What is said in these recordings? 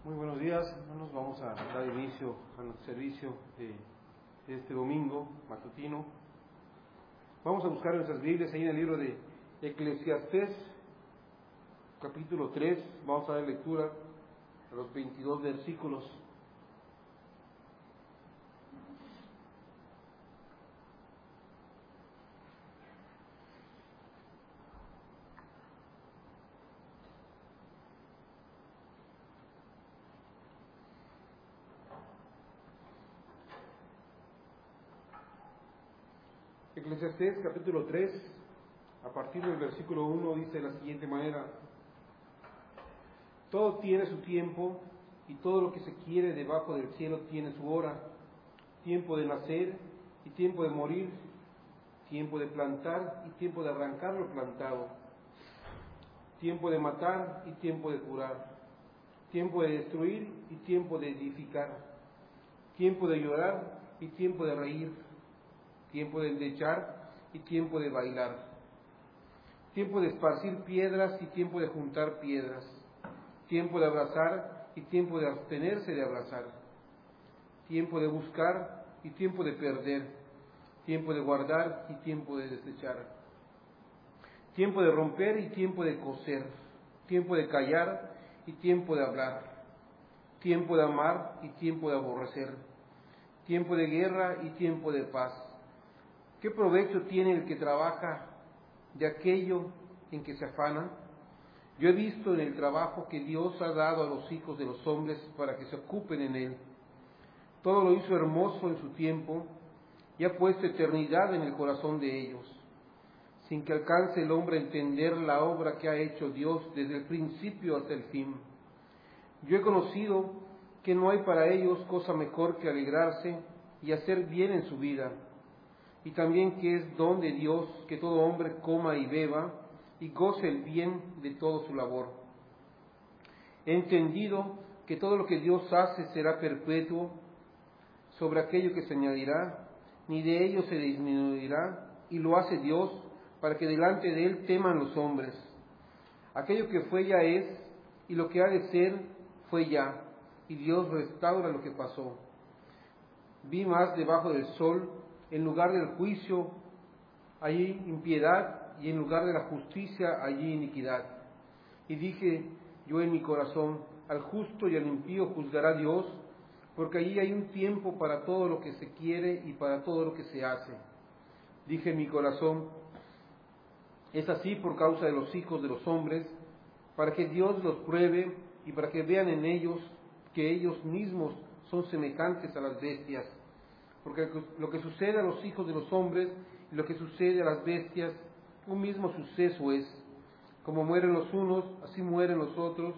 Muy buenos días, hermanos. Vamos a dar inicio al servicio de este domingo matutino. Vamos a buscar en nuestras Biblias ahí en el libro de Eclesiastés, capítulo 3. Vamos a dar lectura a los 22 versículos. Eclesiastés capítulo 3, a partir del versículo 1, dice de la siguiente manera: todo tiene su tiempo, y todo lo que se quiere debajo del cielo tiene su hora, tiempo de nacer y tiempo de morir, tiempo de plantar y tiempo de arrancar lo plantado, tiempo de matar y tiempo de curar, tiempo de destruir y tiempo de edificar, tiempo de llorar y tiempo de reír, tiempo de endechar y tiempo de bailar, tiempo de esparcir piedras y tiempo de juntar piedras, tiempo de abrazar y tiempo de abstenerse de abrazar, tiempo de buscar y tiempo de perder, tiempo de guardar y tiempo de desechar, tiempo de romper y tiempo de coser, tiempo de callar y tiempo de hablar, tiempo de amar y tiempo de aborrecer, tiempo de guerra y tiempo de paz. ¿Qué provecho tiene el que trabaja de aquello en que se afana? Yo he visto en el trabajo que Dios ha dado a los hijos de los hombres para que se ocupen en él. Todo lo hizo hermoso en su tiempo y ha puesto eternidad en el corazón de ellos, sin que alcance el hombre a entender la obra que ha hecho Dios desde el principio hasta el fin. Yo he conocido que no hay para ellos cosa mejor que alegrarse y hacer bien en su vida, y también que es don de Dios que todo hombre coma y beba y goce el bien de toda su labor. He entendido que todo lo que Dios hace será perpetuo, sobre aquello que se añadirá, ni de ello se disminuirá, y lo hace Dios para que delante de Él teman los hombres. Aquello que fue ya es, y lo que ha de ser fue ya, y Dios restaura lo que pasó. Vi más debajo del sol, en lugar del juicio, allí impiedad, y en lugar de la justicia, allí iniquidad. Y dije yo en mi corazón: al justo y al impío juzgará Dios, porque allí hay un tiempo para todo lo que se quiere y para todo lo que se hace. Dije en mi corazón: es así por causa de los hijos de los hombres, para que Dios los pruebe y para que vean en ellos que ellos mismos son semejantes a las bestias. Porque lo que sucede a los hijos de los hombres y lo que sucede a las bestias, un mismo suceso es. Como mueren los unos, así mueren los otros,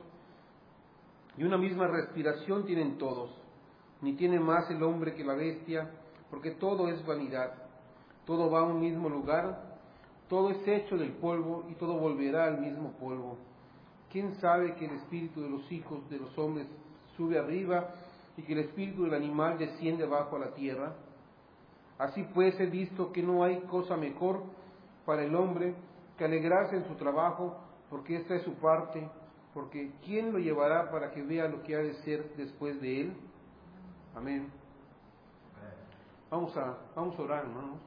y una misma respiración tienen todos. Ni tiene más el hombre que la bestia, porque todo es vanidad. Todo va a un mismo lugar, todo es hecho del polvo y todo volverá al mismo polvo. ¿Quién sabe que el espíritu de los hijos de los hombres sube arriba y que el espíritu del animal desciende abajo a la tierra? Así pues he visto que no hay cosa mejor para el hombre que alegrarse en su trabajo, porque esta es su parte, porque ¿quién lo llevará para que vea lo que ha de ser después de él? Amén. Vamos a orar, hermanos.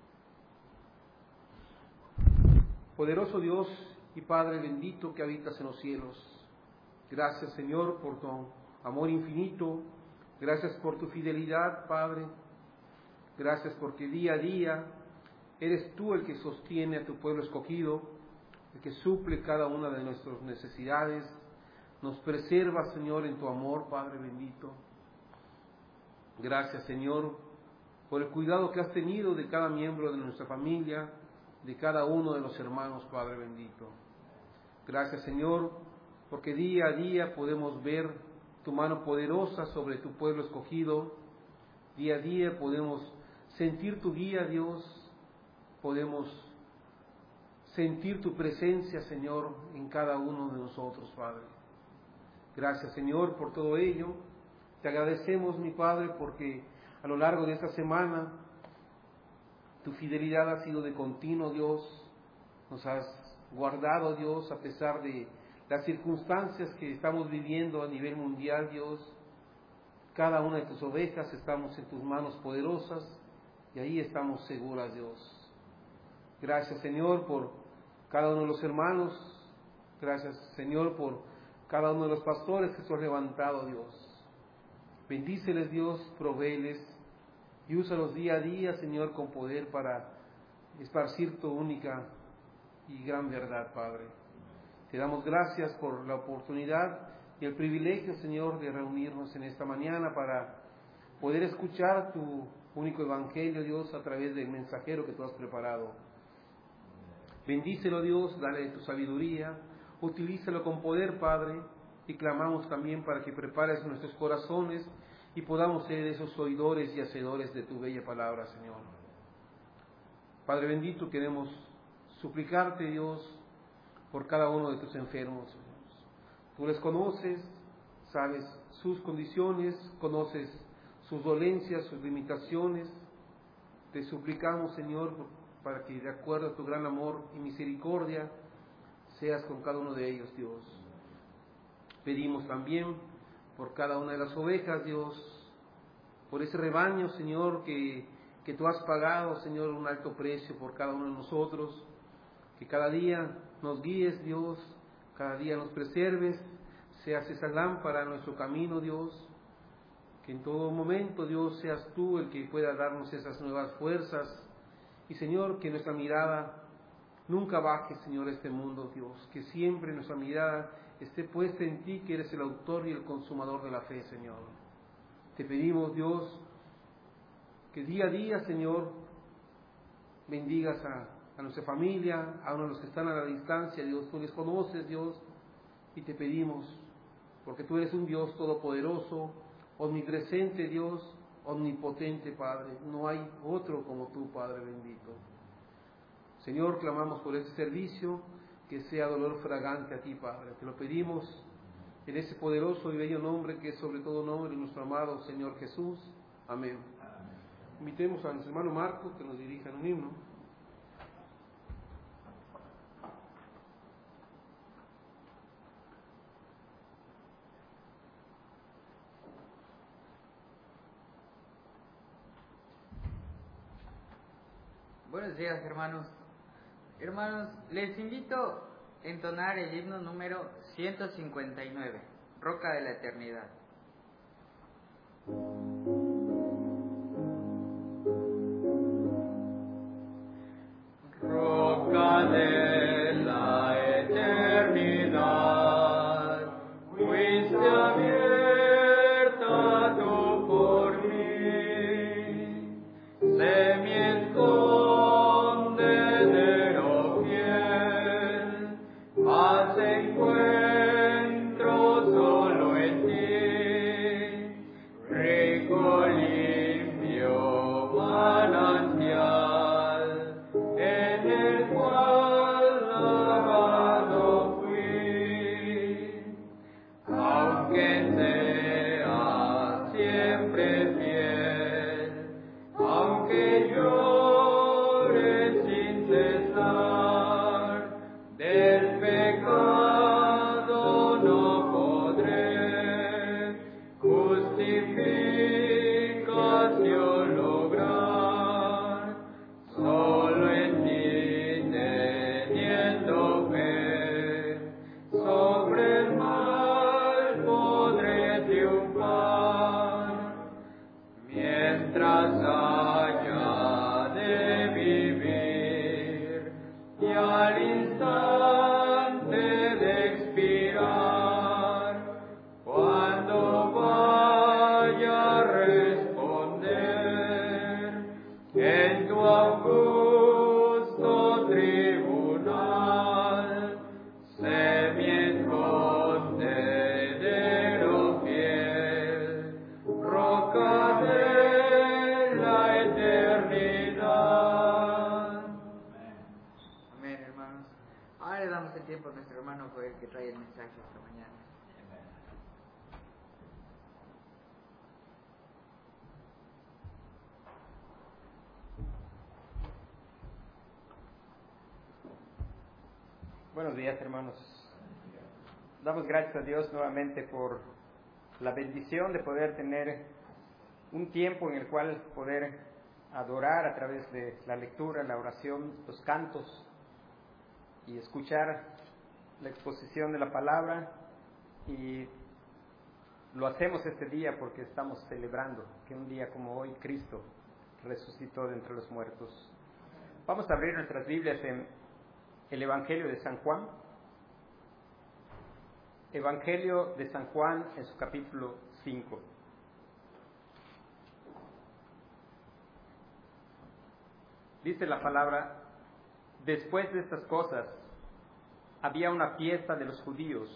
Poderoso Dios y Padre bendito que habitas en los cielos, gracias, Señor, por tu amor infinito. Gracias por tu fidelidad, Padre. Gracias porque día a día eres tú el que sostiene a tu pueblo escogido, el que suple cada una de nuestras necesidades. Nos preserva, Señor, en tu amor, Padre bendito. Gracias, Señor, por el cuidado que has tenido de cada miembro de nuestra familia, de cada uno de los hermanos, Padre bendito. Gracias, Señor, porque día a día podemos ver tu mano poderosa sobre tu pueblo escogido. Día a día podemos sentir tu guía, Dios. Podemos sentir tu presencia, Señor, en cada uno de nosotros, Padre. Gracias, Señor, por todo ello. Te agradecemos, mi Padre, porque a lo largo de esta semana tu fidelidad ha sido de continuo, Dios. Nos has guardado, Dios, a pesar de las circunstancias que estamos viviendo a nivel mundial, Dios. Cada una de tus ovejas estamos en tus manos poderosas y ahí estamos seguras, Dios. Gracias, Señor, por cada uno de los hermanos. Gracias, Señor, por cada uno de los pastores que tú has levantado, Dios. Bendíceles, Dios, provéeles y úsalos día a día, Señor, con poder para esparcir tu única y gran verdad, Padre. Te damos gracias por la oportunidad y el privilegio, Señor, de reunirnos en esta mañana para poder escuchar tu único evangelio, Dios, a través del mensajero que tú has preparado. Bendícelo, Dios, dale tu sabiduría, utilízalo con poder, Padre, y clamamos también para que prepares nuestros corazones y podamos ser esos oidores y hacedores de tu bella palabra, Señor. Padre bendito, queremos suplicarte, Dios, por cada uno de tus enfermos, Dios. Tú les conoces, sabes sus condiciones, conoces sus dolencias, sus limitaciones. Te suplicamos, Señor, para que de acuerdo a tu gran amor y misericordia seas con cada uno de ellos, Dios. Pedimos también por cada una de las ovejas, Dios, por ese rebaño, Señor, que tú has pagado, Señor, un alto precio por cada uno de nosotros, que cada día nos guíes, Dios, cada día nos preserves, seas esa lámpara en nuestro camino, Dios, que en todo momento, Dios, seas tú el que pueda darnos esas nuevas fuerzas, y Señor, que nuestra mirada nunca baje, Señor, a este mundo, Dios, que siempre nuestra mirada esté puesta en ti, que eres el autor y el consumador de la fe, Señor. Te pedimos, Dios, que día a día, Señor, bendigas a nuestra familia, a uno de los que están a la distancia, Dios, tú les conoces, Dios, y te pedimos, porque tú eres un Dios todopoderoso, omnipresente, Dios, omnipotente, Padre, no hay otro como tú, Padre bendito. Señor, clamamos por este servicio, que sea dolor fragante a ti, Padre, te lo pedimos en ese poderoso y bello nombre que es sobre todo nombre, nuestro amado Señor Jesús. Amén. Invitemos a nuestro hermano Marco que nos dirija en un himno. Buenos días, hermanos. Hermanos, les invito a entonar el himno número 159, Roca de la Eternidad. Roca de la eternidad, fuiste abierta tú por mí, semiescondedero fiel, haz encuentro solo en ti, rico limpio manantial, en el cual lavado fui, aunque sea siempre fiel, aunque llore sin cesar, del pecado no podré justificación lograr, solo en ti teniendo fe, sobre el mal podré triunfar, mientras haya de vivir y al instante de expirar, cuando vaya a responder en tu augusto tribunal, sé mi escondedero fiel, roca de la eternidad. Amén, hermanos. Ahora le damos el tiempo a nuestro hermano Joel que trae el mensaje esta mañana. Buenos días, hermanos. Damos gracias a Dios nuevamente por la bendición de poder tener un tiempo en el cual poder adorar a través de la lectura, la oración, los cantos y escuchar la exposición de la palabra. Y lo hacemos este día porque estamos celebrando que un día como hoy Cristo resucitó de entre los muertos. Vamos a abrir nuestras Biblias en el Evangelio de San Juan. Evangelio de San Juan en su capítulo 5. Dice la palabra: después de estas cosas había una fiesta de los judíos,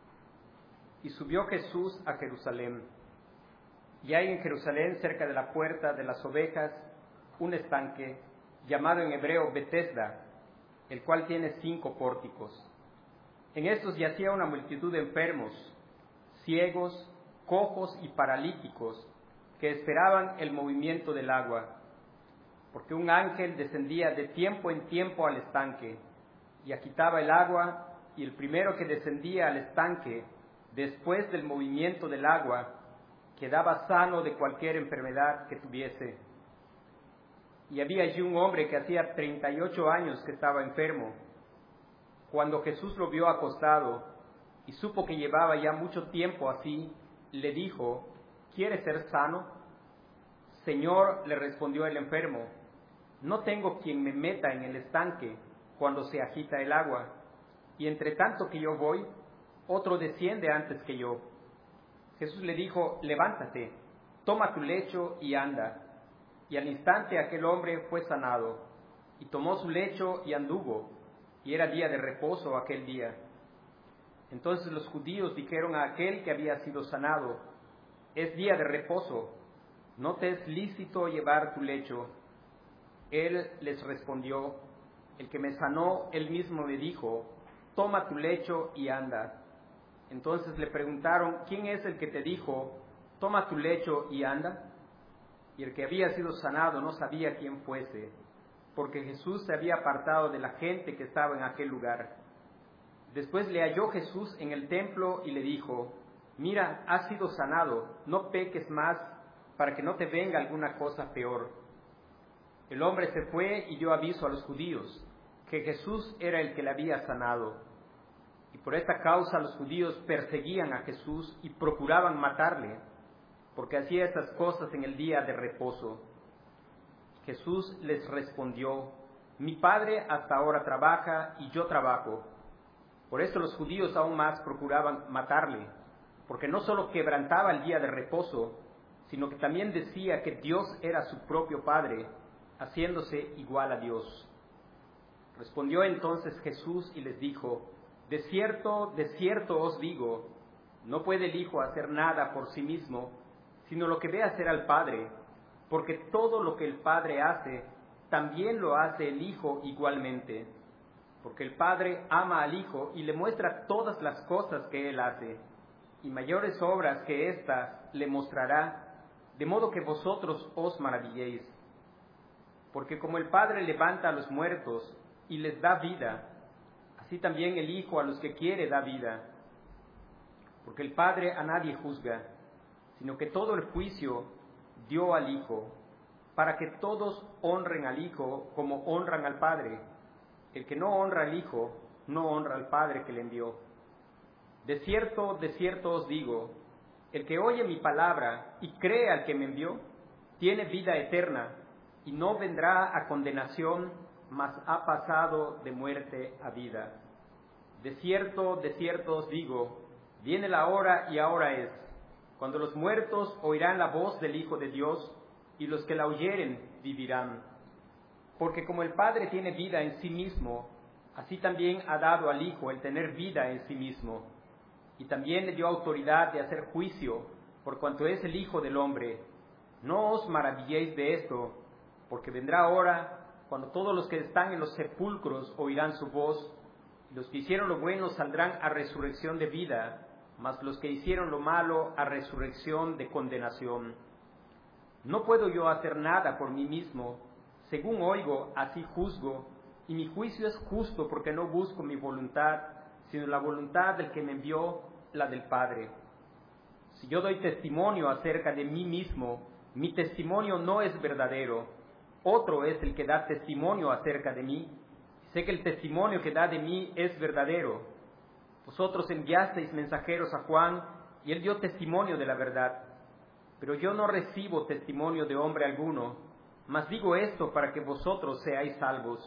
y subió Jesús a Jerusalén. Y hay en Jerusalén, cerca de la puerta de las ovejas, un estanque llamado en hebreo Betesda, el cual tiene 5 pórticos. En estos yacía una multitud de enfermos, ciegos, cojos y paralíticos, que esperaban el movimiento del agua, porque un ángel descendía de tiempo en tiempo al estanque, y agitaba el agua, y el primero que descendía al estanque, después del movimiento del agua, quedaba sano de cualquier enfermedad que tuviese. Y había allí un hombre que hacía 38 años que estaba enfermo. Cuando Jesús lo vio acostado y supo que llevaba ya mucho tiempo así, le dijo: ¿quieres ser sano? Señor, le respondió el enfermo, no tengo quien me meta en el estanque cuando se agita el agua, y entre tanto que yo voy, otro desciende antes que yo. Jesús le dijo: levántate, toma tu lecho y anda. Y al instante aquel hombre fue sanado, y tomó su lecho y anduvo, y era día de reposo aquel día. Entonces los judíos dijeron a aquel que había sido sanado: es día de reposo, ¿no te es lícito llevar tu lecho? Él les respondió: el que me sanó, él mismo me dijo: toma tu lecho y anda. Entonces le preguntaron: ¿quién es el que te dijo: toma tu lecho y anda? Y el que había sido sanado no sabía quién fuese, porque Jesús se había apartado de la gente que estaba en aquel lugar. Después le halló Jesús en el templo y le dijo: mira, has sido sanado, no peques más, para que no te venga alguna cosa peor. El hombre se fue y dio aviso a los judíos que Jesús era el que le había sanado. Y por esta causa los judíos perseguían a Jesús y procuraban matarle, porque hacía estas cosas en el día de reposo. Jesús les respondió: mi Padre hasta ahora trabaja y yo trabajo. Por eso los judíos aún más procuraban matarle, porque no solo quebrantaba el día de reposo, sino que también decía que Dios era su propio Padre, haciéndose igual a Dios. Respondió entonces Jesús y les dijo: de cierto os digo, no puede el Hijo hacer nada por sí mismo, sino lo que ve hacer al Padre, porque todo lo que el Padre hace, también lo hace el Hijo igualmente. Porque el Padre ama al Hijo y le muestra todas las cosas que Él hace, y mayores obras que éstas le mostrará, de modo que vosotros os maravilléis. Porque como el Padre levanta a los muertos y les da vida, así también el Hijo a los que quiere da vida. Porque el Padre a nadie juzga, sino que todo el juicio dio al Hijo, para que todos honren al Hijo como honran al Padre. El que no honra al Hijo, no honra al Padre que le envió. De cierto os digo, el que oye mi palabra y cree al que me envió, tiene vida eterna, y no vendrá a condenación, mas ha pasado de muerte a vida. De cierto os digo, viene la hora y ahora es, cuando los muertos oirán la voz del Hijo de Dios, y los que la oyeren vivirán. Porque como el Padre tiene vida en sí mismo, así también ha dado al Hijo el tener vida en sí mismo. Y también le dio autoridad de hacer juicio, por cuanto es el Hijo del Hombre. No os maravilléis de esto, porque vendrá hora cuando todos los que están en los sepulcros oirán su voz, y los que hicieron lo bueno saldrán a resurrección de vida, mas los que hicieron lo malo a resurrección de condenación. No puedo yo hacer nada por mí mismo, según oigo, así juzgo, y mi juicio es justo porque no busco mi voluntad, sino la voluntad del que me envió, la del Padre. Si yo doy testimonio acerca de mí mismo, mi testimonio no es verdadero. Otro es el que da testimonio acerca de mí. Sé que el testimonio que da de mí es verdadero. Vosotros enviasteis mensajeros a Juan, y él dio testimonio de la verdad. Pero yo no recibo testimonio de hombre alguno, mas digo esto para que vosotros seáis salvos.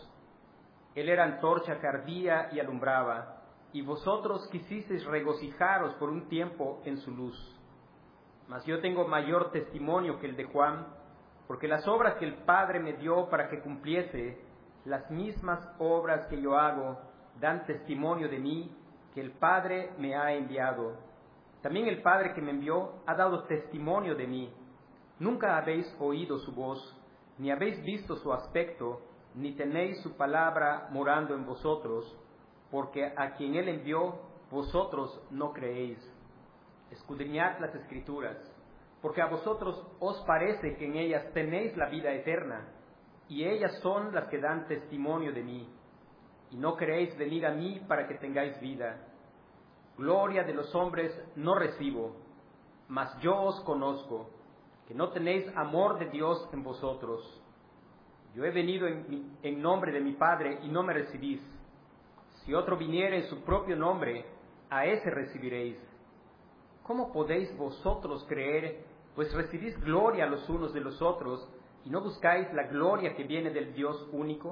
Él era antorcha que ardía y alumbraba, y vosotros quisisteis regocijaros por un tiempo en su luz. Mas yo tengo mayor testimonio que el de Juan, porque las obras que el Padre me dio para que cumpliese, las mismas obras que yo hago, dan testimonio de mí, que el Padre me ha enviado. También el Padre que me envió ha dado testimonio de mí. Nunca habéis oído su voz, ni habéis visto su aspecto, ni tenéis su palabra morando en vosotros, porque a quien Él envió, vosotros no creéis. Escudriñad las Escrituras, porque a vosotros os parece que en ellas tenéis la vida eterna, y ellas son las que dan testimonio de mí. Y no queréis venir a mí para que tengáis vida. Gloria de los hombres no recibo, mas yo os conozco, que no tenéis amor de Dios en vosotros. Yo he venido en nombre de mi Padre y no me recibís. Si otro viniere en su propio nombre, a ese recibiréis. ¿Cómo podéis vosotros creer, pues recibís gloria los unos de los otros, y no buscáis la gloria que viene del Dios único?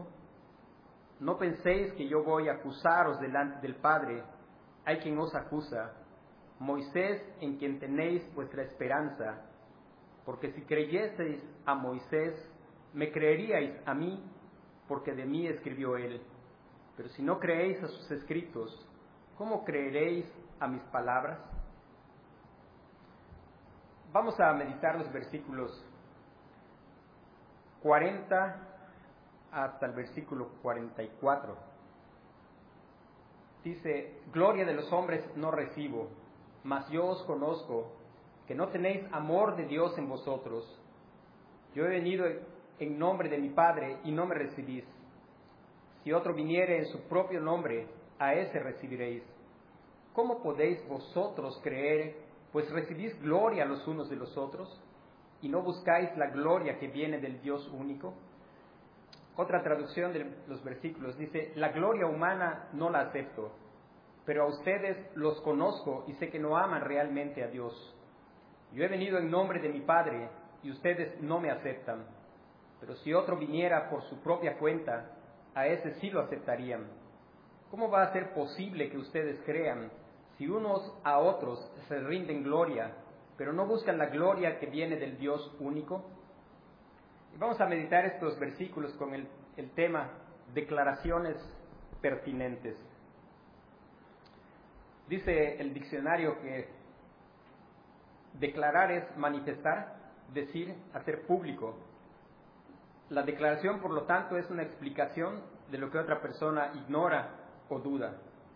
No penséis que yo voy a acusaros delante del Padre. Hay quien os acusa, Moisés, en quien tenéis vuestra esperanza. Porque si creyeseis a Moisés, me creeríais a mí, porque de mí escribió él. Pero si no creéis a sus escritos, ¿cómo creeréis a mis palabras? Vamos a meditar los versículos 40 hasta el versículo 44. Dice: gloria de los hombres no recibo, mas yo os conozco, que no tenéis amor de Dios en vosotros. Yo he venido en nombre de mi Padre y no me recibís. Si otro viniere en su propio nombre, a ese recibiréis. ¿Cómo podéis vosotros creer, pues recibís gloria los unos de los otros, y no buscáis la gloria que viene del Dios único? Otra traducción de los versículos dice: la gloria humana no la acepto, pero a ustedes los conozco y sé que no aman realmente a Dios. Yo he venido en nombre de mi Padre y ustedes no me aceptan, pero si otro viniera por su propia cuenta, a ese sí lo aceptarían. ¿Cómo va a ser posible que ustedes crean si unos a otros se rinden gloria, pero no buscan la gloria que viene del Dios único? Y vamos a meditar estos versículos con el tema declaraciones pertinentes. Dice el diccionario que declarar es manifestar, decir, hacer público. La declaración, por lo tanto, es una explicación de lo que otra persona ignora o duda.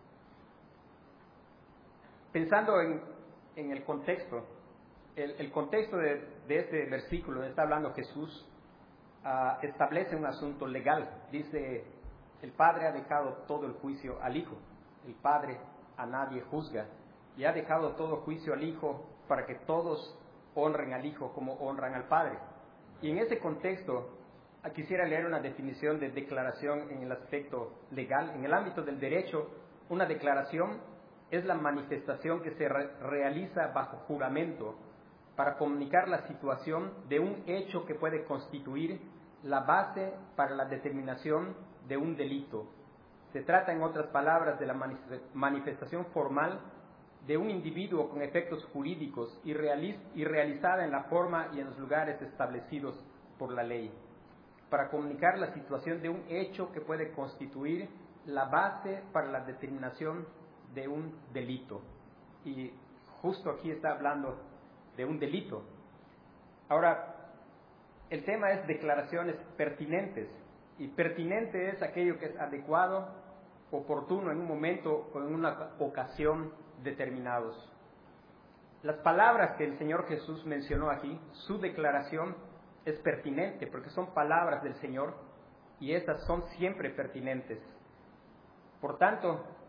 Pensando en el contexto, el contexto de este versículo donde está hablando Jesús, establece un asunto legal. Dice: el Padre ha dejado todo el juicio al Hijo. El Padre a nadie juzga, y ha dejado todo juicio al Hijo, para que todos honren al Hijo como honran al Padre. Y en ese contexto quisiera leer una definición de declaración en el aspecto legal. En el ámbito del derecho, una declaración es la manifestación que se realiza bajo juramento para comunicar la situación de un hecho que puede constituir la base para la determinación de un delito. Se trata, en otras palabras, de la manifestación formal de un individuo con efectos jurídicos y realizada en la forma y en los lugares establecidos por la ley, para comunicar la situación de un hecho que puede constituir la base para la determinación de un delito. Y justo aquí está hablando de un delito. Ahora, el tema es declaraciones pertinentes, y pertinente es aquello que es adecuado, oportuno en un momento o en una ocasión determinados. Las palabras que el Señor Jesús mencionó aquí, su declaración es pertinente porque son palabras del Señor y estas son siempre pertinentes. Por tanto,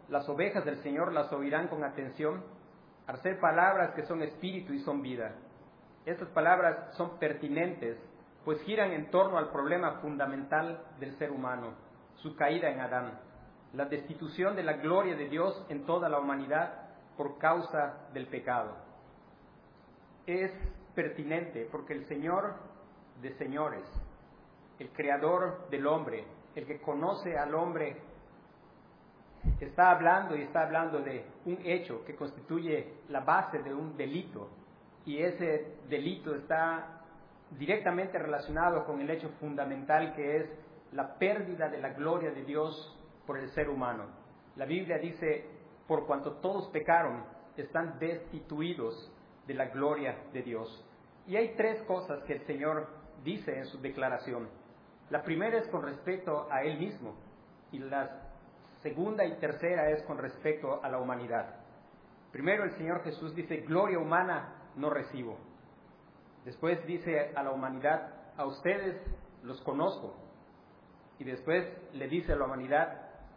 las ovejas del Señor las oirán con atención, al ser palabras que son espíritu y son vida. Estas palabras son pertinentes, pues giran en torno al problema fundamental del ser humano, su caída en Adán, la destitución de la gloria de Dios en toda la humanidad por causa del pecado. Es pertinente porque el Señor de señores, el creador del hombre, el que conoce al hombre, está hablando de un hecho que constituye la base de un delito, y ese delito está directamente relacionado con el hecho fundamental que es la pérdida de la gloria de Dios por el ser humano. La Biblia dice, por cuanto todos pecaron, están destituidos de la gloria de Dios. Y hay tres cosas que el Señor dice en su declaración. La primera es con respecto a Él mismo, y la segunda y tercera es con respecto a la humanidad. Primero el Señor Jesús dice, gloria humana no recibo. Después dice a la humanidad, a ustedes los conozco. Y después le dice a la humanidad,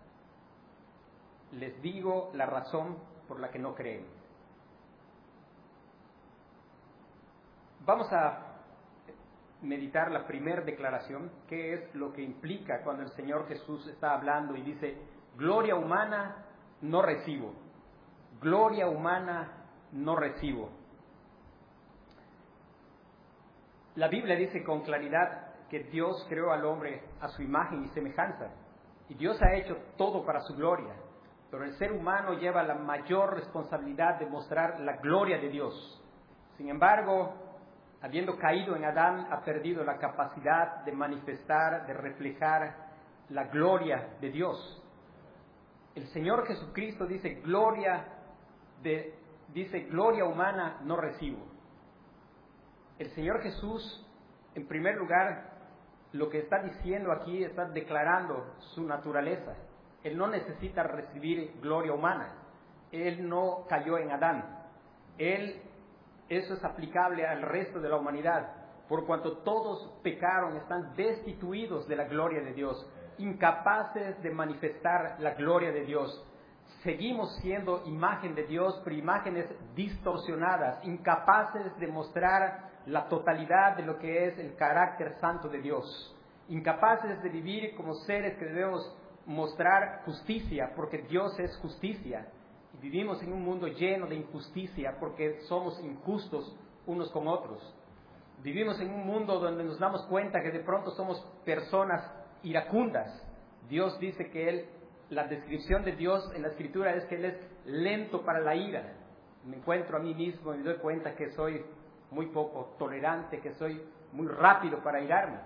les digo la razón por la que no creen. Vamos a meditar la primera declaración, qué es lo que implica cuando el Señor Jesús está hablando y dice, gloria humana no recibo. Gloria humana no recibo. La Biblia dice con claridad que Dios creó al hombre a su imagen y semejanza, y Dios ha hecho todo para su gloria, pero el ser humano lleva la mayor responsabilidad de mostrar la gloria de Dios. Sin embargo, habiendo caído en Adán, ha perdido la capacidad de manifestar, de reflejar la gloria de Dios. El Señor Jesucristo dice, gloria humana no recibo. El Señor Jesús, en primer lugar, lo que está diciendo aquí, está declarando su naturaleza. Él no necesita recibir gloria humana. Él no cayó en Adán. Eso es aplicable al resto de la humanidad. Por cuanto todos pecaron, están destituidos de la gloria de Dios, incapaces de manifestar la gloria de Dios. Seguimos siendo imagen de Dios, pero imágenes distorsionadas, incapaces de mostrar la totalidad de lo que es el carácter santo de Dios, incapaces de vivir como seres que debemos mostrar justicia, porque Dios es justicia. Y vivimos en un mundo lleno de injusticia, porque somos injustos unos con otros. Vivimos en un mundo donde nos damos cuenta que de pronto somos personas iracundas. Dios dice que la descripción de Dios en la Escritura es que Él es lento para la ira. Me encuentro a mí mismo y me doy cuenta que soy muy poco tolerante, que soy muy rápido para irarme.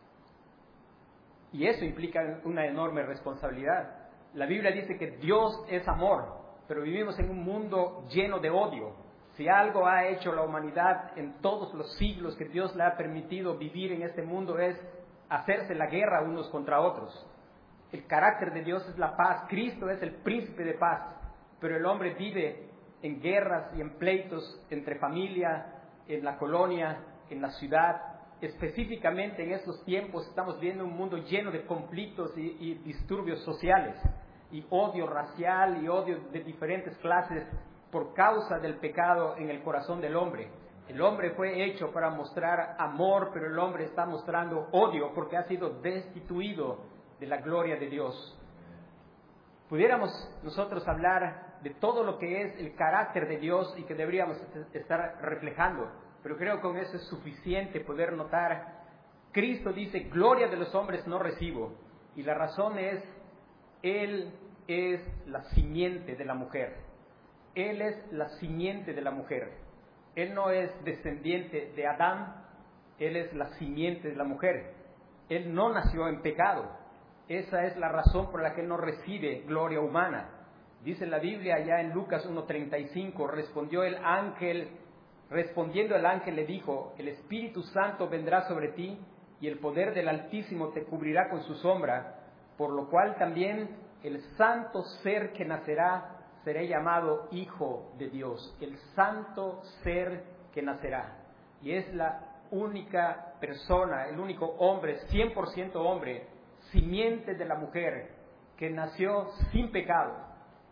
Y eso implica una enorme responsabilidad. La Biblia dice que Dios es amor, pero vivimos en un mundo lleno de odio. Si algo ha hecho la humanidad en todos los siglos que Dios le ha permitido vivir en este mundo es hacerse la guerra unos contra otros. El carácter de Dios es la paz. Cristo es el príncipe de paz, pero el hombre vive en guerras y en pleitos entre familia, en la colonia, en la ciudad. Específicamente en estos tiempos estamos viendo un mundo lleno de conflictos y disturbios sociales, y odio racial y odio de diferentes clases por causa del pecado en el corazón del hombre. El hombre fue hecho para mostrar amor, pero el hombre está mostrando odio porque ha sido destituido de la gloria de Dios. Pudiéramos nosotros hablar de todo lo que es el carácter de Dios y que deberíamos estar reflejando, pero creo que con eso es suficiente poder notar. Cristo dice, gloria de los hombres no recibo, y la razón es, Él es la simiente de la mujer. Él es la simiente de la mujer. Él no es descendiente de Adán, Él es la simiente de la mujer. Él no nació en pecado. Esa es la razón por la que Él no recibe gloria humana. Dice la Biblia allá en Lucas 1:35, respondiendo el ángel le dijo, el Espíritu Santo vendrá sobre ti y el poder del Altísimo te cubrirá con su sombra, por lo cual también el santo ser que nacerá será llamado Hijo de Dios. El santo ser que nacerá. Y es la única persona, el único hombre, 100% hombre, simiente de la mujer, que nació sin pecado.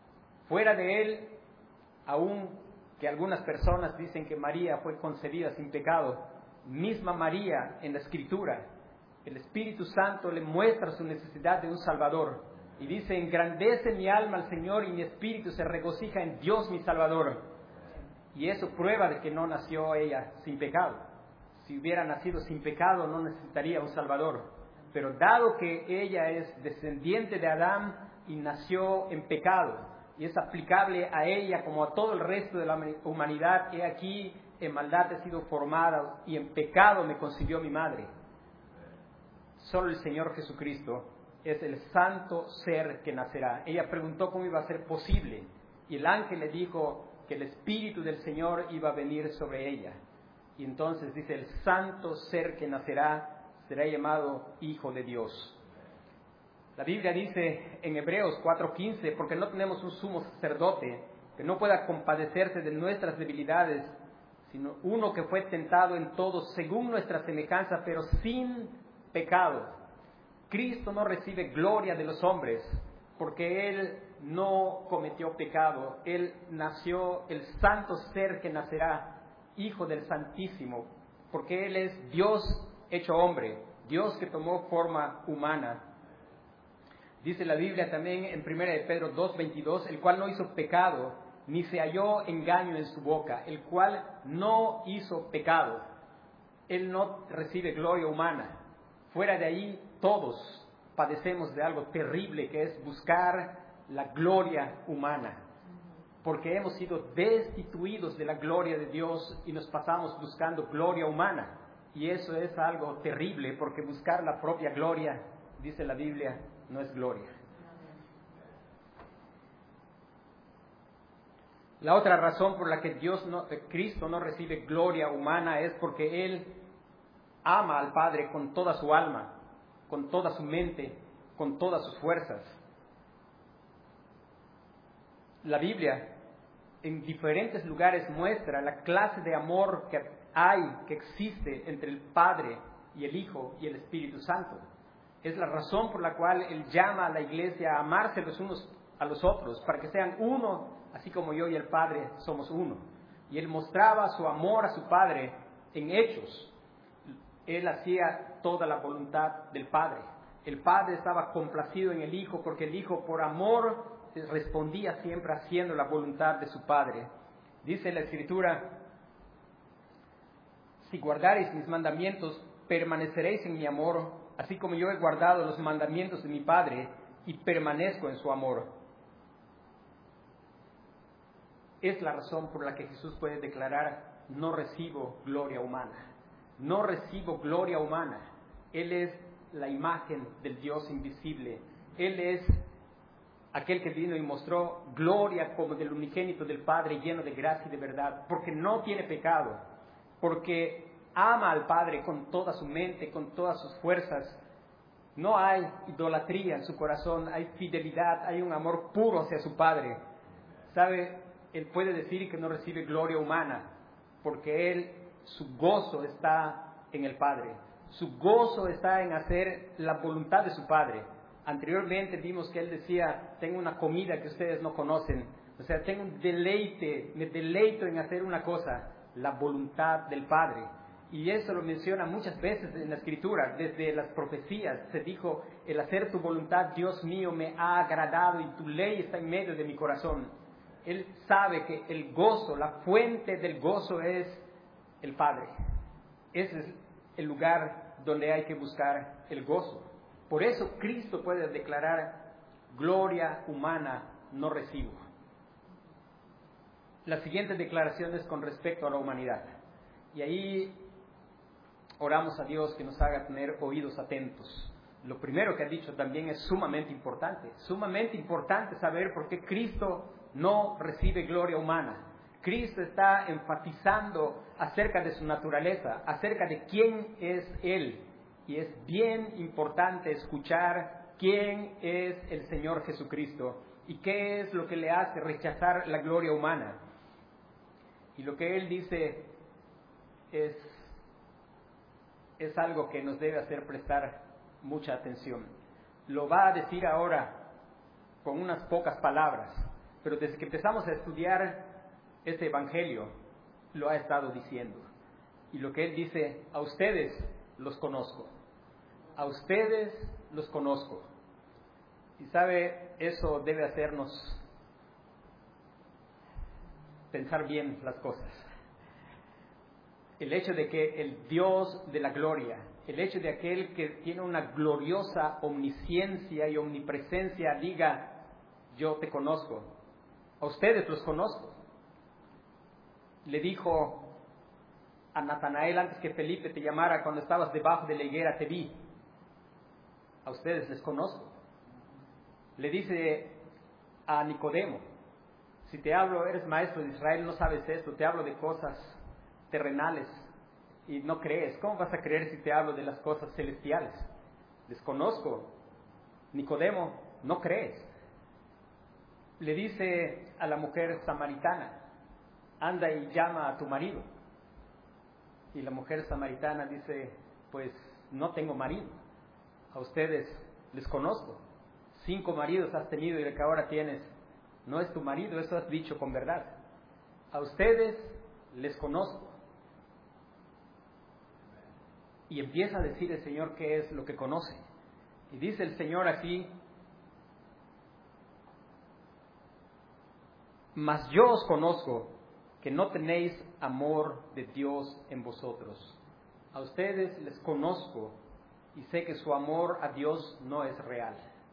Fuera de él, aún que algunas personas dicen que María fue concebida sin pecado, misma María en la Escritura, el Espíritu Santo le muestra su necesidad de un Salvador. Y dice, engrandece mi alma al Señor y mi espíritu se regocija en Dios mi Salvador. Y eso prueba de que no nació ella sin pecado. Si hubiera nacido sin pecado no necesitaría un Salvador. Pero dado que ella es descendiente de Adán y nació en pecado, y es aplicable a ella como a todo el resto de la humanidad, he aquí en maldad he sido formada y en pecado me concibió mi madre. Solo el Señor Jesucristo es el santo ser que nacerá. Ella preguntó cómo iba a ser posible y el ángel le dijo que el Espíritu del Señor iba a venir sobre ella. Y entonces dice, el santo ser que nacerá será llamado Hijo de Dios. La Biblia dice en Hebreos 4:15, porque no tenemos un sumo sacerdote que no pueda compadecerse de nuestras debilidades, sino uno que fue tentado en todo según nuestra semejanza, pero sin pecado. Cristo no recibe gloria de los hombres, porque Él no cometió pecado. Él nació, el santo ser que nacerá, Hijo del Santísimo, porque Él es Dios hecho hombre, Dios que tomó forma humana. Dice la Biblia también en 1 de Pedro 2:22, el cual no hizo pecado, ni se halló engaño en su boca, el cual no hizo pecado. Él no recibe gloria humana. Fuera de ahí, todos padecemos de algo terrible, que es buscar la gloria humana, porque hemos sido destituidos de la gloria de Dios y nos pasamos buscando gloria humana. Y eso es algo terrible, porque buscar la propia gloria, dice la Biblia, no es gloria. La otra razón por la que Cristo no recibe gloria humana es porque Él ama al Padre con toda su alma, con toda su mente, con todas sus fuerzas. La Biblia en diferentes lugares muestra la clase de amor que existe entre el Padre y el Hijo y el Espíritu Santo. Es la razón por la cual Él llama a la iglesia a amarse los unos a los otros, para que sean uno, así como yo y el Padre somos uno. Y Él mostraba su amor a su Padre en hechos. Él hacía toda la voluntad del Padre. El Padre estaba complacido en el Hijo, porque el Hijo por amor respondía siempre haciendo la voluntad de su Padre. Dice la Escritura, si guardareis mis mandamientos, permaneceréis en mi amor, así como yo he guardado los mandamientos de mi Padre y permanezco en su amor. Es la razón por la que Jesús puede declarar, no recibo gloria humana. No recibo gloria humana. Él es la imagen del Dios invisible. Él es aquel que vino y mostró gloria como del unigénito del Padre, lleno de gracia y de verdad, porque no tiene pecado, porque ama al Padre con toda su mente, con todas sus fuerzas. No hay idolatría en su corazón, hay fidelidad, hay un amor puro hacia su Padre. ¿Sabe? Él puede decir que no recibe gloria humana, porque su gozo está en el Padre. Su gozo está en hacer la voluntad de su Padre. Anteriormente vimos que Él decía, tengo una comida que ustedes no conocen. O sea, tengo un deleite, me deleito en hacer una cosa, la voluntad del Padre. Y eso lo menciona muchas veces en la Escritura, desde las profecías. Se dijo, el hacer tu voluntad, Dios mío, me ha agradado y tu ley está en medio de mi corazón. Él sabe que el gozo, la fuente del gozo es el Padre. Ese es el lugar donde hay que buscar el gozo. Por eso Cristo puede declarar, gloria humana no recibo. La siguiente declaración es con respecto a la humanidad. Y ahí oramos a Dios que nos haga tener oídos atentos. Lo primero que ha dicho también es sumamente importante saber por qué Cristo no recibe gloria humana. Cristo está enfatizando acerca de su naturaleza, acerca de quién es Él. Y es bien importante escuchar quién es el Señor Jesucristo y qué es lo que le hace rechazar la gloria humana. Y lo que Él dice es algo que nos debe hacer prestar mucha atención. Lo va a decir ahora con unas pocas palabras, pero desde que empezamos a estudiar este Evangelio, lo ha estado diciendo. Y lo que Él dice, a ustedes los conozco. A ustedes los conozco. Y sabe, eso debe hacernos pensar bien las cosas. El hecho de que el Dios de la gloria, el hecho de aquel que tiene una gloriosa omnisciencia y omnipresencia diga, yo te conozco, a ustedes los conozco. Le dijo a Natanael antes que Felipe te llamara, cuando estabas debajo de la higuera te vi, a ustedes les conozco. Le dice a Nicodemo, si te hablo, eres maestro de Israel, no sabes esto, te hablo de cosas terrenales y no crees. ¿Cómo vas a creer si te hablo de las cosas celestiales? Les conozco. Nicodemo, no crees. Le dice a la mujer samaritana, anda y llama a tu marido. Y la mujer samaritana dice, pues no tengo marido. A ustedes les conozco. 5 maridos has tenido y el que ahora tienes no es tu marido, eso has dicho con verdad. A ustedes les conozco. Y empieza a decir el Señor qué es lo que conoce. Y dice el Señor aquí, mas yo os conozco que no tenéis amor de Dios en vosotros. A ustedes les conozco y sé que su amor a Dios no es real.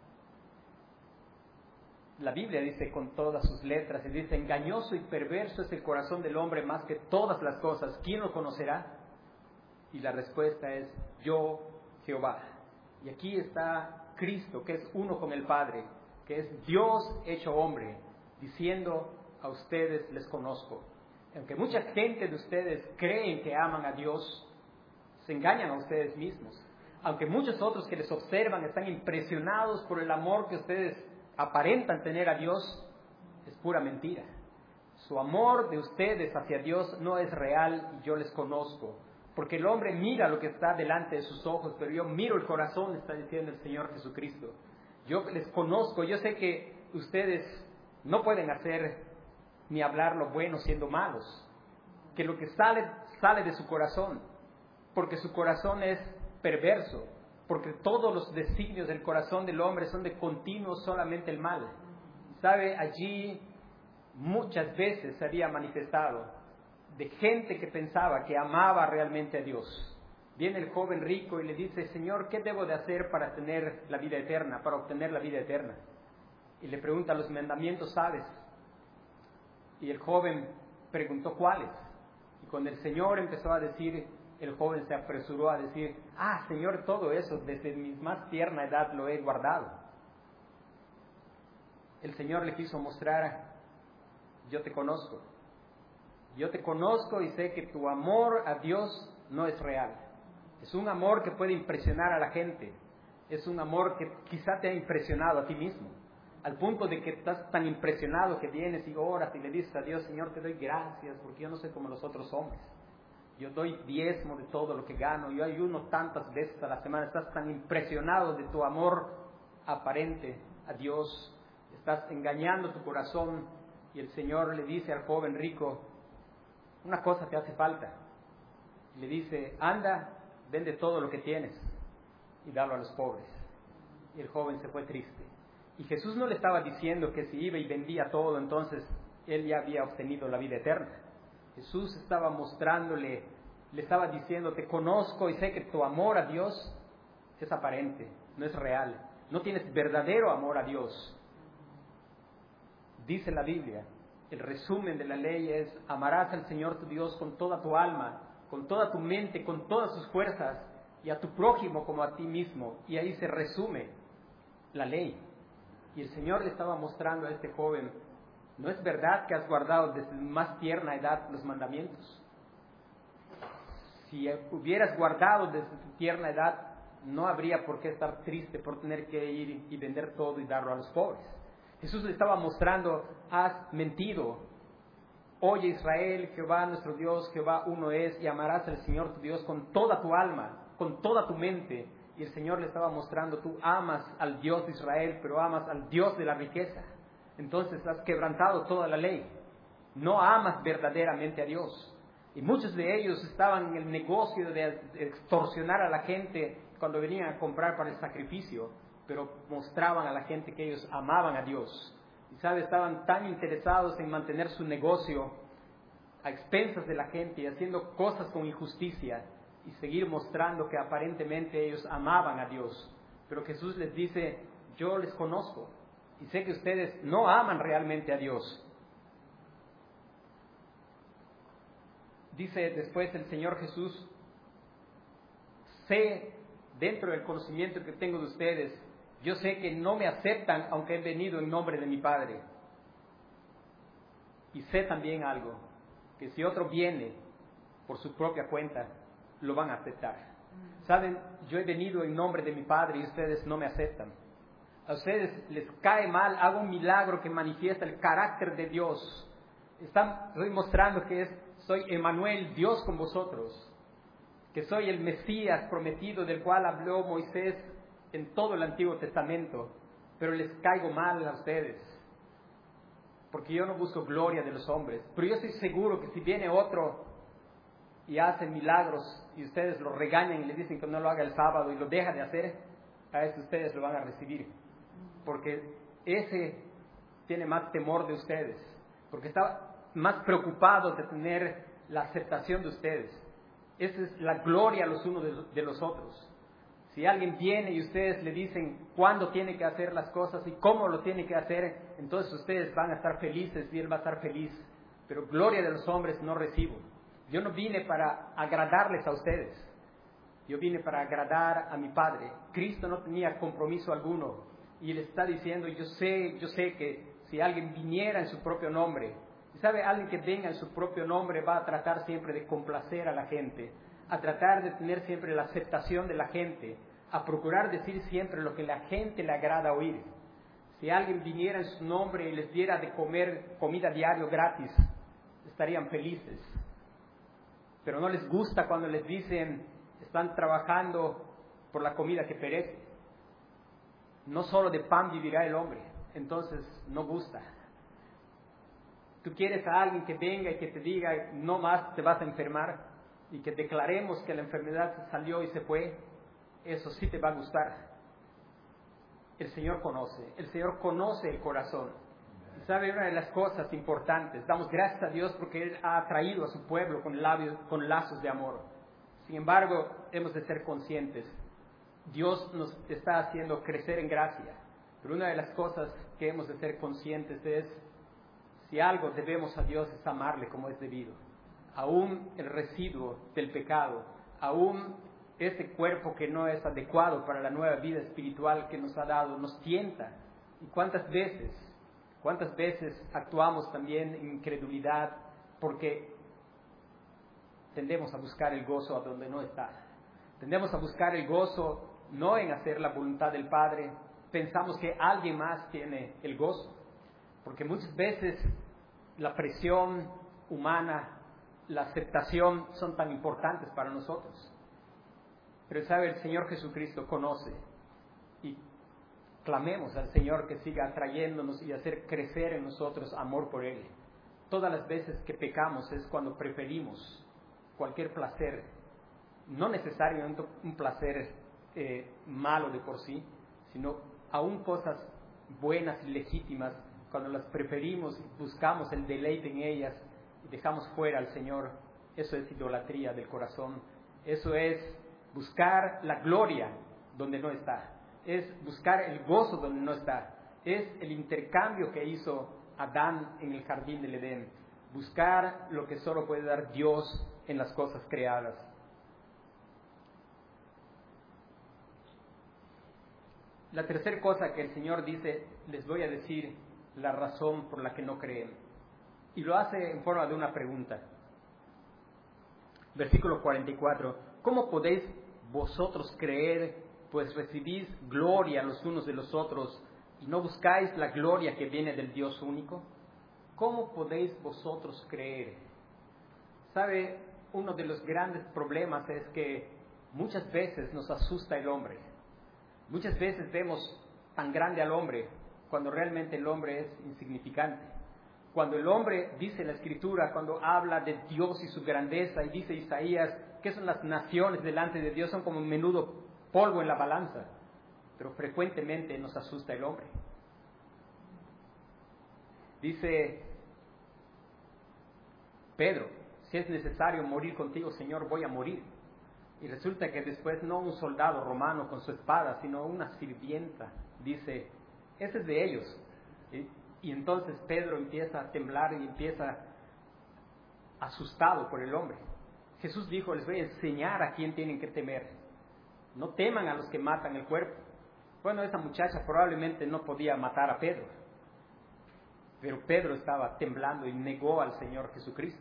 La Biblia dice con todas sus letras, y dice, engañoso y perverso es el corazón del hombre más que todas las cosas. ¿Quién lo conocerá? Y la respuesta es, yo, Jehová. Y aquí está Cristo, que es uno con el Padre, que es Dios hecho hombre, diciendo, a ustedes les conozco. Aunque mucha gente de ustedes creen que aman a Dios, se engañan a ustedes mismos. Aunque muchos otros que les observan están impresionados por el amor que ustedes aparentan tener a Dios, es pura mentira. Su amor de ustedes hacia Dios no es real y yo les conozco. Porque el hombre mira lo que está delante de sus ojos, pero yo miro el corazón, está diciendo el Señor Jesucristo. Yo les conozco, yo sé que ustedes no pueden hacer ni hablar lo bueno siendo malos. Que lo que sale de su corazón, porque su corazón es perverso. Porque todos los designios del corazón del hombre son de continuo solamente el mal. ¿Sabe? Allí muchas veces se había manifestado de gente que pensaba que amaba realmente a Dios. Viene el joven rico y le dice, Señor, ¿qué debo de hacer para tener la vida eterna, para obtener la vida eterna? Y le pregunta, ¿los mandamientos sabes? Y el joven preguntó, ¿cuáles? Y cuando el Señor empezó a decir, el joven se apresuró a decir, Señor, todo eso desde mi más tierna edad lo he guardado. El Señor le quiso mostrar, yo te conozco. Yo te conozco y sé que tu amor a Dios no es real. Es un amor que puede impresionar a la gente. Es un amor que quizá te ha impresionado a ti mismo. Al punto de que estás tan impresionado que vienes y oras y le dices a Dios, Señor, te doy gracias porque yo no soy como los otros hombres. Yo doy diezmo de todo lo que gano, yo ayuno tantas veces a la semana. Estás tan impresionado de tu amor aparente a Dios. Estás engañando tu corazón y el Señor le dice al joven rico, una cosa te hace falta. Y le dice, anda, vende todo lo que tienes y dalo a los pobres. Y el joven se fue triste. Y Jesús no le estaba diciendo que si iba y vendía todo, entonces él ya había obtenido la vida eterna. Jesús estaba mostrándole, le estaba diciendo, te conozco y sé que tu amor a Dios es aparente, no es real. No tienes verdadero amor a Dios. Dice la Biblia, el resumen de la ley es, amarás al Señor tu Dios con toda tu alma, con toda tu mente, con todas sus fuerzas, y a tu prójimo como a ti mismo. Y ahí se resume la ley. Y el Señor le estaba mostrando a este joven, ¿no es verdad que has guardado desde más tierna edad los mandamientos? Si hubieras guardado desde tu tierna edad, no habría por qué estar triste por tener que ir y vender todo y darlo a los pobres. Jesús le estaba mostrando, has mentido. Oye Israel, Jehová nuestro Dios, Jehová uno es, y amarás al Señor tu Dios con toda tu alma, con toda tu mente. Y el Señor le estaba mostrando, tú amas al Dios de Israel, pero amas al Dios de la riqueza. entonces has quebrantado toda la ley. No amas verdaderamente a Dios. Y muchos de ellos estaban en el negocio de extorsionar a la gente cuando venían a comprar para el sacrificio, pero mostraban a la gente que ellos amaban a Dios. Y ¿sabe? Estaban tan interesados en mantener su negocio a expensas de la gente y haciendo cosas con injusticia y seguir mostrando que aparentemente ellos amaban a Dios. Pero Jesús les dice, yo les conozco y sé que ustedes no aman realmente a Dios. Dice después el Señor Jesús, sé dentro del conocimiento que tengo de ustedes, yo sé que no me aceptan aunque he venido en nombre de mi Padre. Y sé también algo, que si otro viene por su propia cuenta, lo van a aceptar. Saben, yo he venido en nombre de mi Padre y ustedes no me aceptan. A ustedes les cae mal, hago un milagro que manifiesta el carácter de Dios. Estoy mostrando que soy Emmanuel, Dios con vosotros, que soy el Mesías prometido del cual habló Moisés en todo el Antiguo Testamento, pero les caigo mal a ustedes, porque yo no busco gloria de los hombres, pero yo estoy seguro que si viene otro y hace milagros y ustedes lo regañan y le dicen que no lo haga el sábado y lo deja de hacer, a eso ustedes lo van a recibir, porque ese tiene más temor de ustedes, porque está más preocupado de tener la aceptación de ustedes. Esa es la gloria los unos de los otros. Si alguien viene y ustedes le dicen cuándo tiene que hacer las cosas y cómo lo tiene que hacer, entonces ustedes van a estar felices y él va a estar feliz. Pero gloria de los hombres no recibo. Yo no vine para agradarles a ustedes. Yo vine para agradar a mi Padre. Cristo no tenía compromiso alguno. Y él está diciendo, yo sé que si alguien viniera en su propio nombre, y sabe, alguien que venga en su propio nombre va a tratar siempre de complacer a la gente, a tratar de tener siempre la aceptación de la gente, a procurar decir siempre lo que la gente le agrada oír. Si alguien viniera en su nombre y les diera de comer comida diario gratis, estarían felices. Pero no les gusta cuando les dicen, están trabajando por la comida que perece. No solo de pan vivirá el hombre, entonces no gusta. Tú quieres a alguien que venga y que te diga, no más te vas a enfermar, y que declaremos que la enfermedad salió y se fue, eso sí te va a gustar. El Señor conoce el corazón. Y sabe, una de las cosas importantes, damos gracias a Dios porque Él ha atraído a su pueblo con lazos de amor. Sin embargo, hemos de ser conscientes, Dios nos está haciendo crecer en gracia, pero una de las cosas que hemos de ser conscientes es, si algo debemos a Dios es amarle como es debido. Aún el residuo del pecado, aún ese cuerpo que no es adecuado para la nueva vida espiritual que nos ha dado, nos tienta. ¿Y cuántas veces actuamos también en incredulidad porque tendemos a buscar el gozo a donde no está? Tendemos a buscar el gozo no en hacer la voluntad del Padre, pensamos que alguien más tiene el gozo. Porque muchas veces la presión humana, la aceptación son tan importantes para nosotros. Pero sabe, el Señor Jesucristo conoce y clamemos al Señor que siga atrayéndonos y hacer crecer en nosotros amor por Él. Todas las veces que pecamos es cuando preferimos cualquier placer, no necesariamente un placer malo de por sí, sino aún cosas buenas y legítimas, cuando las preferimos y buscamos el deleite en ellas y dejamos fuera al Señor, eso es idolatría del corazón. Eso es buscar la gloria donde no está, es buscar el gozo donde no está, es el intercambio que hizo Adán en el jardín del Edén, buscar lo que solo puede dar Dios en las cosas creadas. La tercera cosa que el Señor dice, les voy a decir la razón por la que no creen. Y lo hace en forma de una pregunta. Versículo 44. ¿Cómo podéis vosotros creer, pues recibís gloria los unos de los otros y no buscáis la gloria que viene del Dios único? ¿Cómo podéis vosotros creer? ¿Sabe? Uno de los grandes problemas es que muchas veces nos asusta el hombre. Muchas veces vemos tan grande al hombre cuando realmente el hombre es insignificante. Cuando el hombre, dice la Escritura, cuando habla de Dios y su grandeza, y dice Isaías, que son las naciones delante de Dios, son como menudo polvo en la balanza, pero frecuentemente nos asusta el hombre. Dice Pedro, si es necesario morir contigo, Señor, voy a morir. Y resulta que después no un soldado romano con su espada, sino una sirvienta, dice, ese es de ellos. Y entonces Pedro empieza a temblar y empieza asustado por el hombre. Jesús dijo, les voy a enseñar a quién tienen que temer. No teman a los que matan el cuerpo. Bueno, esa muchacha probablemente no podía matar a Pedro, pero Pedro estaba temblando y negó al Señor Jesucristo.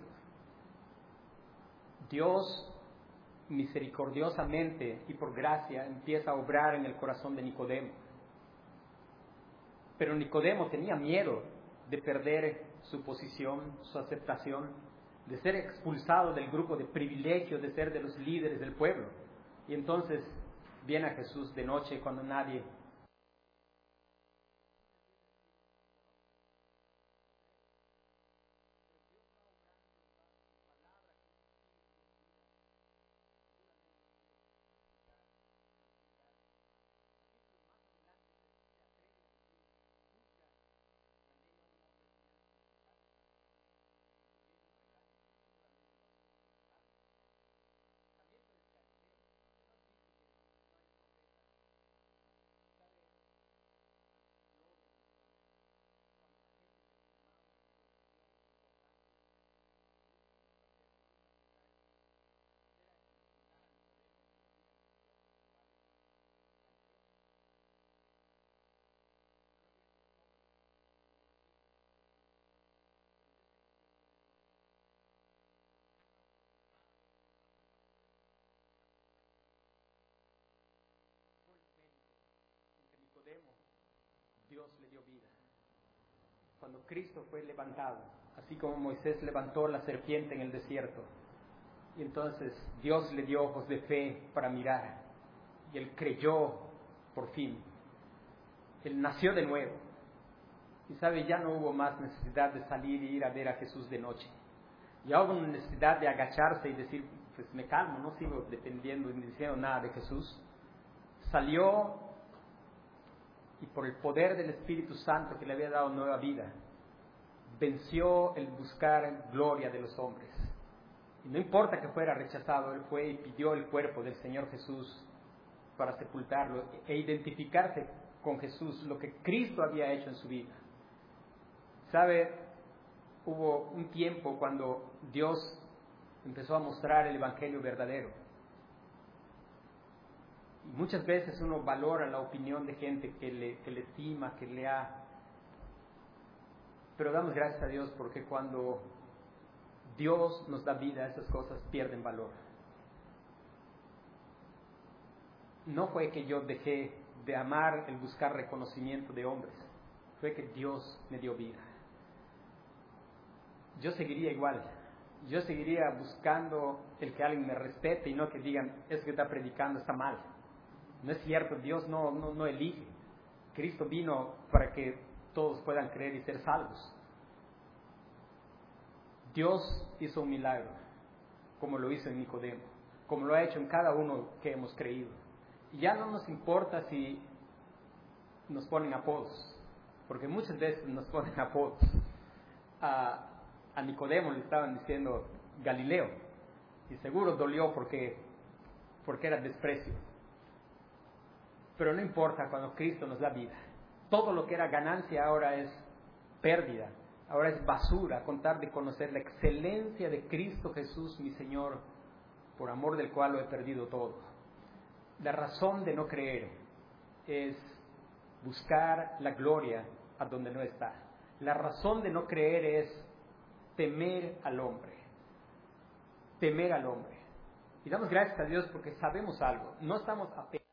Dios misericordiosamente y por gracia empieza a obrar en el corazón de Nicodemo. Pero Nicodemo tenía miedo de perder su posición, su aceptación, de ser expulsado del grupo de privilegio, de ser de los líderes del pueblo. Y entonces viene a Jesús de noche cuando nadie... Dios le dio vida. Cuando Cristo fue levantado, así como Moisés levantó la serpiente en el desierto, y entonces Dios le dio ojos de fe para mirar, y él creyó por fin. Él nació de nuevo, y sabe, ya no hubo más necesidad de salir y ir a ver a Jesús de noche. Ya hubo una necesidad de agacharse y decir, pues me calmo, no sigo dependiendo ni diciendo nada de Jesús. Salió, y por el poder del Espíritu Santo que le había dado nueva vida, venció el buscar gloria de los hombres. Y no importa que fuera rechazado, él fue y pidió el cuerpo del Señor Jesús para sepultarlo e identificarse con Jesús, lo que Cristo había hecho en su vida. ¿Sabe? Hubo un tiempo cuando Dios empezó a mostrar el Evangelio verdadero. Y muchas veces uno valora la opinión de gente que le estima, que le ha... Pero damos gracias a Dios porque cuando Dios nos da vida, esas cosas pierden valor. No fue que yo dejé de amar el buscar reconocimiento de hombres, fue que Dios me dio vida. Yo seguiría igual, yo seguiría buscando el que alguien me respete y no que digan, eso que está predicando está mal. No es cierto, Dios no elige. Cristo vino para que todos puedan creer y ser salvos. Dios hizo un milagro, como lo hizo en Nicodemo, como lo ha hecho en cada uno que hemos creído. Y ya no nos importa si nos ponen apodos, porque muchas veces nos ponen apodos. A Nicodemo le estaban diciendo Galileo, y seguro dolió porque era desprecio. Pero no importa cuando Cristo nos da vida. Todo lo que era ganancia ahora es pérdida, ahora es basura, contar de conocer la excelencia de Cristo Jesús, mi Señor, por amor del cual lo he perdido todo. La razón de no creer es buscar la gloria a donde no está. La razón de no creer es temer al hombre. Temer al hombre. Y damos gracias a Dios porque sabemos algo. No estamos apegados